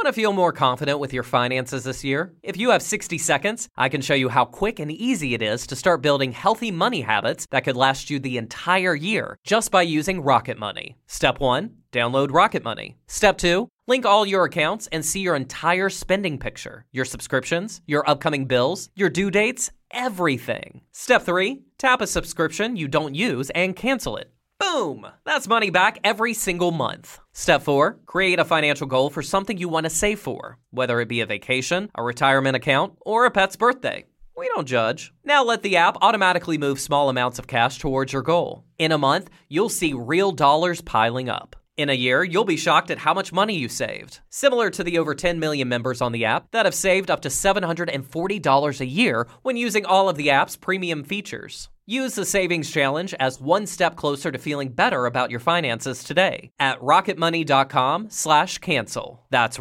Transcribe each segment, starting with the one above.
to feel more confident with your finances this year? If you have 60 seconds, I can show you how quick and easy it is to start building healthy money habits that could last you the entire year just by using Rocket Money. Step 1, download Rocket Money. Step 2, link all your accounts and see your entire spending picture, your subscriptions, your upcoming bills, your due dates, everything. Step 3, tap a subscription you don't use and cancel it. Boom! That's money back every single month. Step 4, create a financial goal for something you want to save for, whether it be a vacation, a retirement account, or a pet's birthday. We don't judge. Now let the app automatically move small amounts of cash towards your goal. In a month, you'll see real dollars piling up. In a year, you'll be shocked at how much money you saved. Similar to the over 10 million members on the app that have saved up to $740 a year when using all of the app's premium features. Use the Savings Challenge as one step closer to feeling better about your finances today at rocketmoney.com/cancel. That's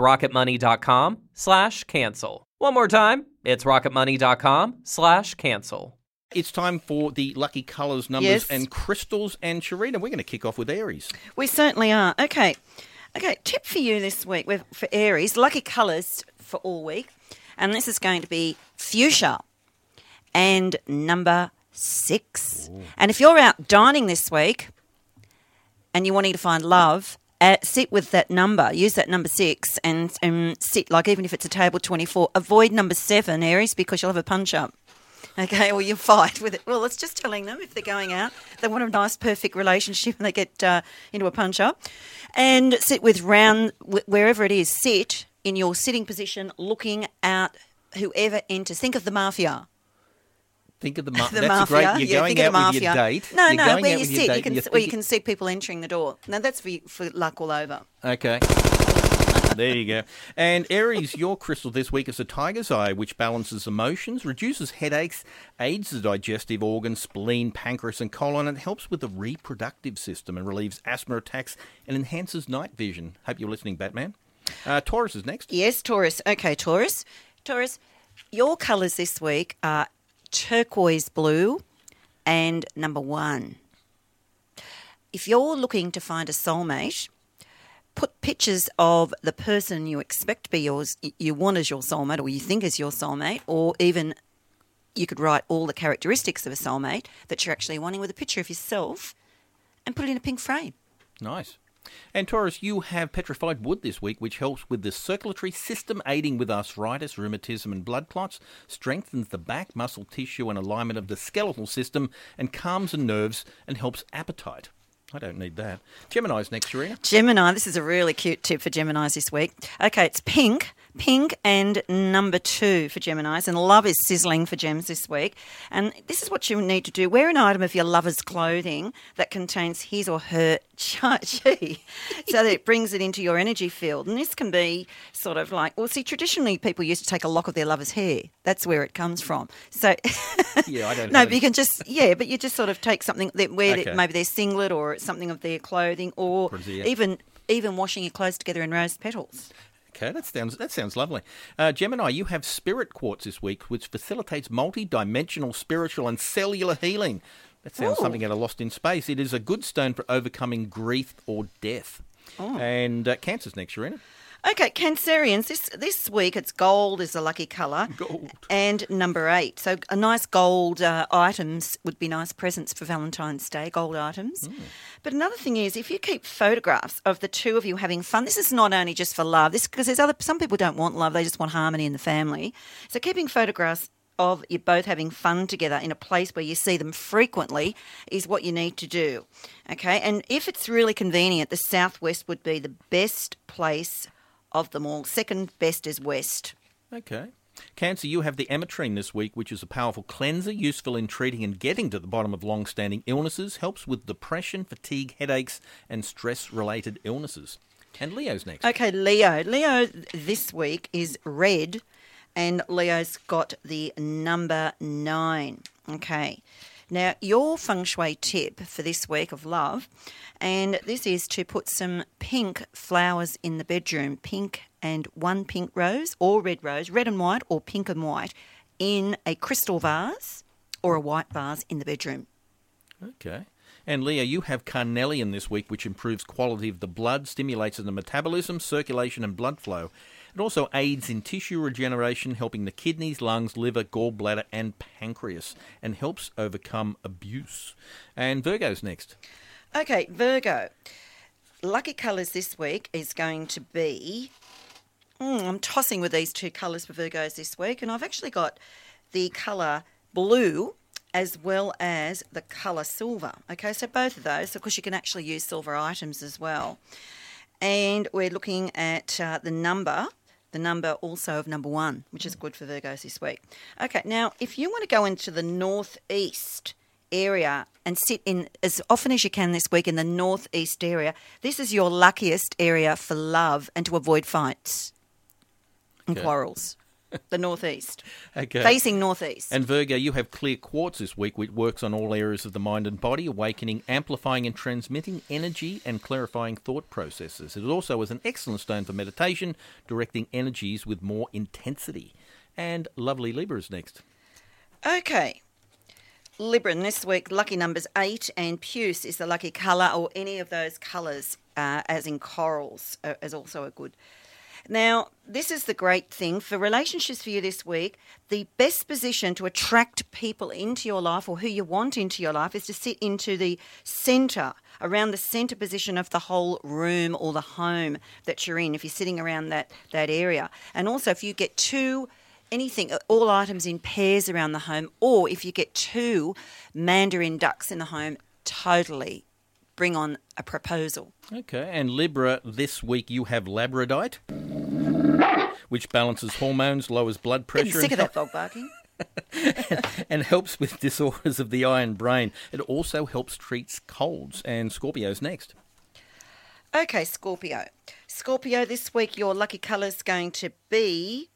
rocketmoney.com/cancel. One more time, it's rocketmoney.com/cancel. It's time for the lucky colours, numbers and crystals. And Sharina, we're going to kick off with Aries. We certainly are. Okay, tip for you this week for Aries, lucky colours for all week. And this is going to be fuchsia and number 6. Ooh. And if you're out dining this week and you're wanting to find love, sit with that number. Use that number 6 and sit, like even if it's a table 24. Avoid number 7, Aries, because you'll have a punch-up. Okay, or you'll fight with it. Well, it's just telling them if they're going out, they want a nice, perfect relationship and they get into a punch-up. And sit with wherever it is, sit in your sitting position looking out whoever enters. Think of the mafia. Think of the mafia. That's great. You're going out with your date. No, where you sit. You can see people entering the door. Now, that's for luck all over. Okay. There you go. And Aries, your crystal this week is a tiger's eye, which balances emotions, reduces headaches, aids the digestive organs, spleen, pancreas and colon, and helps with the reproductive system and relieves asthma attacks and enhances night vision. Hope you're listening, Batman. Taurus is next. Yes, Taurus. Okay, Taurus. Taurus, your colours this week are turquoise blue and number 1. If you're looking to find a soulmate, put pictures of the person you expect to be yours, you want as your soulmate or you think is your soulmate, or even you could write all the characteristics of a soulmate that you're actually wanting with a picture of yourself and put it in a pink frame. Nice. And Taurus, you have petrified wood this week, which helps with the circulatory system, aiding with arthritis, rheumatism and blood clots, strengthens the back, muscle tissue and alignment of the skeletal system, and calms the nerves and helps appetite. I don't need that. Gemini's next, Sharina. Gemini, this is a really cute tip for Geminis this week. Okay, it's pink and number 2 for Geminis, and love is sizzling for Gems this week. And this is what you need to do. Wear an item of your lover's clothing that contains his or her chi, so that it brings it into your energy field. And this can be sort of like, well, see, traditionally people used to take a lock of their lover's hair. That's where it comes from. So, yeah, I don't know. No, but you can just, but you just sort of take something that maybe their singlet or something of their clothing, or even washing your clothes together in rose petals. Okay, that sounds lovely. Gemini, you have spirit quartz this week, which facilitates multi-dimensional spiritual and cellular healing. That sounds something out of Lost in Space. It is a good stone for overcoming grief or death. Oh. And Cancer's next, Sharina. Okay, Cancerians, this week it's gold is a lucky colour. Gold. And number 8. So a nice gold items would be nice presents for Valentine's Day, gold items. Mm. But another thing is, if you keep photographs of the two of you having fun, this is not only just for love, because some people don't want love, they just want harmony in the family. So keeping photographs of you both having fun together in a place where you see them frequently is what you need to do. Okay, and if it's really convenient, the southwest would be the best place of them all. Second best is west. Okay. Cancer, you have the ametrine this week, which is a powerful cleanser, useful in treating and getting to the bottom of long-standing illnesses, helps with depression, fatigue, headaches and stress-related illnesses. And Leo's next. Okay, Leo. Leo this week is red, and Leo's got the number 9. Okay. Now, your feng shui tip for this week of love, and this is to put some pink flowers in the bedroom, pink and 1 pink rose or red rose, red and white or pink and white, in a crystal vase or a white vase in the bedroom. Okay. And Leo, you have carnelian this week, which improves quality of the blood, stimulates the metabolism, circulation and blood flow, It also aids in tissue regeneration, helping the kidneys, lungs, liver, gallbladder and pancreas, and helps overcome abuse. And Virgo's next. Okay, Virgo. Lucky colours this week is going to be... I'm tossing with these two colours for Virgos this week, and I've actually got the colour blue as well as the colour silver. Okay, so both of those, of course you can actually use silver items as well. And we're looking at the number also of number 1, which is good for Virgos this week. Okay, now if you want to go into the northeast area and sit in as often as you can this week in the northeast area, this is your luckiest area for love and to avoid fights and quarrels. The northeast. Okay. Facing northeast. And Virgo, you have clear quartz this week, which works on all areas of the mind and body, awakening, amplifying and transmitting energy and clarifying thought processes. It also is an excellent stone for meditation, directing energies with more intensity. And lovely Libra is next. Okay. Libra, this week, lucky numbers 8 and puce is the lucky colour, or any of those colours, as in corals, is also a good. Now, this is the great thing. For relationships for you this week, the best position to attract people into your life or who you want into your life is to sit into the centre, around the centre position of the whole room or the home that you're in, if you're sitting around that area. And also if you get all items in pairs around the home, or if you get 2 mandarin ducks in the home, totally bring on a proposal. Okay, and Libra, this week you have labradorite, which balances hormones, lowers blood pressure. Getting sick of that dog barking. and helps with disorders of the eye and brain. It also helps treat colds. And Scorpio's next. Okay, Scorpio. Scorpio, this week your lucky colour's going to be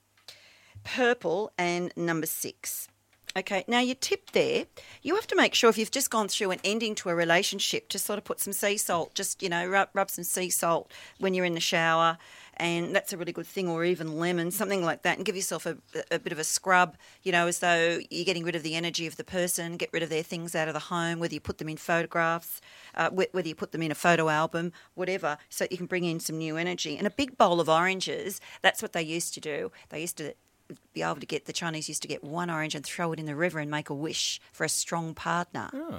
purple and number 6. Okay, now your tip there, you have to make sure if you've just gone through an ending to a relationship, just sort of put some sea salt, just, rub some sea salt when you're in the shower, and that's a really good thing, or even lemon, something like that, and give yourself a bit of a scrub, as though you're getting rid of the energy of the person, get rid of their things out of the home, whether you put them in photographs, whether you put them in a photo album, whatever, so you can bring in some new energy. And a big bowl of oranges, that's what they used to do. They used to the Chinese used to get 1 orange and throw it in the river and make a wish for a strong partner. Oh.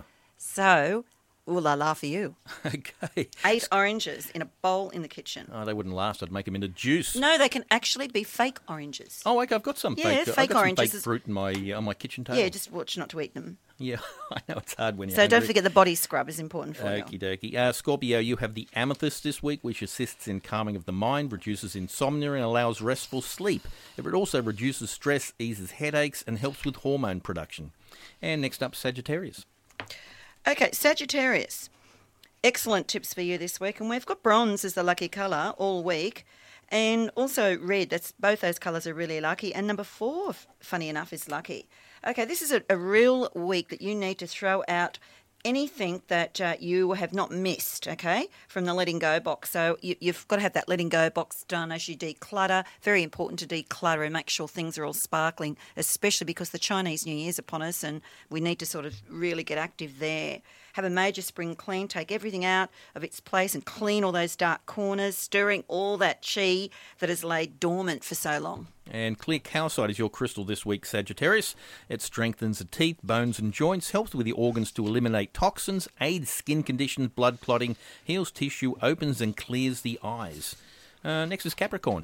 So, ooh la la for you. Okay. 8 oranges in a bowl in the kitchen. Oh, they wouldn't last. I'd make them into juice. No, they can actually be fake oranges. Oh, okay. I've got some fake oranges. Fake fruit on my kitchen table. Yeah, just watch not to eat them. Yeah, I know it's hard when you're hungry. Don't forget the body scrub is important for you. Okie dokie. Scorpio, you have the amethyst this week, which assists in calming of the mind, reduces insomnia and allows restful sleep. It also reduces stress, eases headaches and helps with hormone production. And next up, Sagittarius. Okay, Sagittarius. Excellent tips for you this week. And we've got bronze as the lucky colour all week. And also red. Both those colours are really lucky. And number 4, funny enough, is lucky. Okay, this is a real week that you need to throw out anything that you have not missed, okay, from the letting go box. So you've got to have that letting go box done as you declutter. Very important to declutter and make sure things are all sparkling, especially because the Chinese New Year's upon us and we need to sort of really get active there. Have a major spring clean, take everything out of its place and clean all those dark corners, stirring all that chi that has laid dormant for so long. And clear calcite is your crystal this week, Sagittarius. It strengthens the teeth, bones and joints, helps with the organs to eliminate toxins, aids skin conditions, blood clotting, heals tissue, opens and clears the eyes. Next is Capricorn.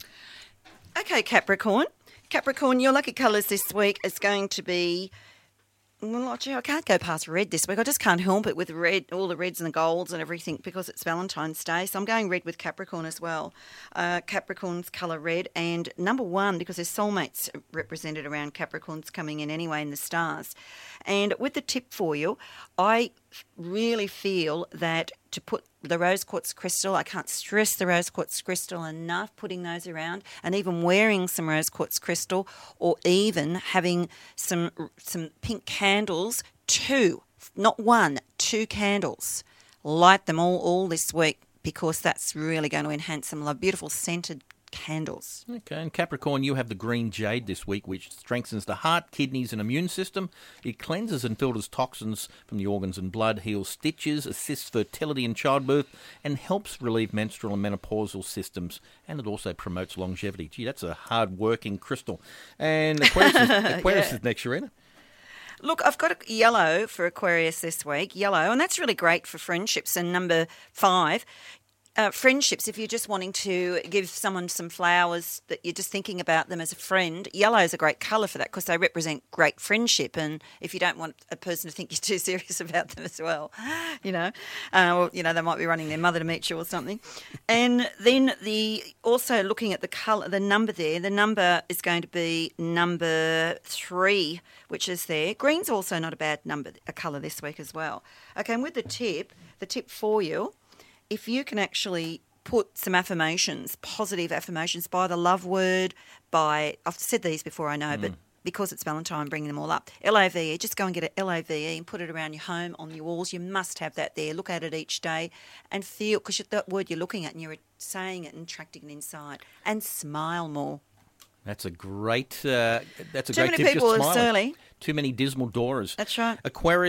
Okay, Capricorn. Capricorn, your lucky colours this week is going to be... Well, gee, I can't go past red this week. I just can't help it with red, all the reds and the golds and everything because it's Valentine's Day. So I'm going red with Capricorn as well. Capricorn's colour red. And number 1, because there's soulmates represented around Capricorns coming in anyway in the stars. And with the tip for you, I really feel that to put the rose quartz crystal, I can't stress the rose quartz crystal enough, putting those around, and even wearing some rose quartz crystal, or even having some pink candles, 2, not 1, 2 candles. Light them all this week because that's really going to enhance some beautiful scented candles. Okay, and Capricorn, you have the green jade this week, which strengthens the heart, kidneys and immune system. It cleanses and filters toxins from the organs and blood, heals stitches, assists fertility and childbirth, and helps relieve menstrual and menopausal systems. And it also promotes longevity. Gee, that's a hard-working crystal. And Aquarius is next, Sharina. Look, I've got a yellow for Aquarius this week, yellow, and that's really great for friendships. And number 5, friendships, if you're just wanting to give someone some flowers that you're just thinking about them as a friend, yellow is a great colour for that because they represent great friendship. And if you don't want a person to think you're too serious about them as well, they might be running their mother to meet you or something. And then also looking at the colour, the number there, the number is going to be number 3, which is there. Green's also not a bad a colour this week as well. Okay, and with the tip for you, if you can actually put some affirmations, positive affirmations, by the love word, I've said these before, I know, but because it's Valentine, bringing them all up. LOVE, just go and get an LOVE and put it around your home, on your walls. You must have that there. Look at it each day and feel, because that word you're looking at and you're saying it and attracting it inside. And smile more. That's a great tip. Too many people Just are smiling. surly. Too many dismal doors. That's right. Aquarius.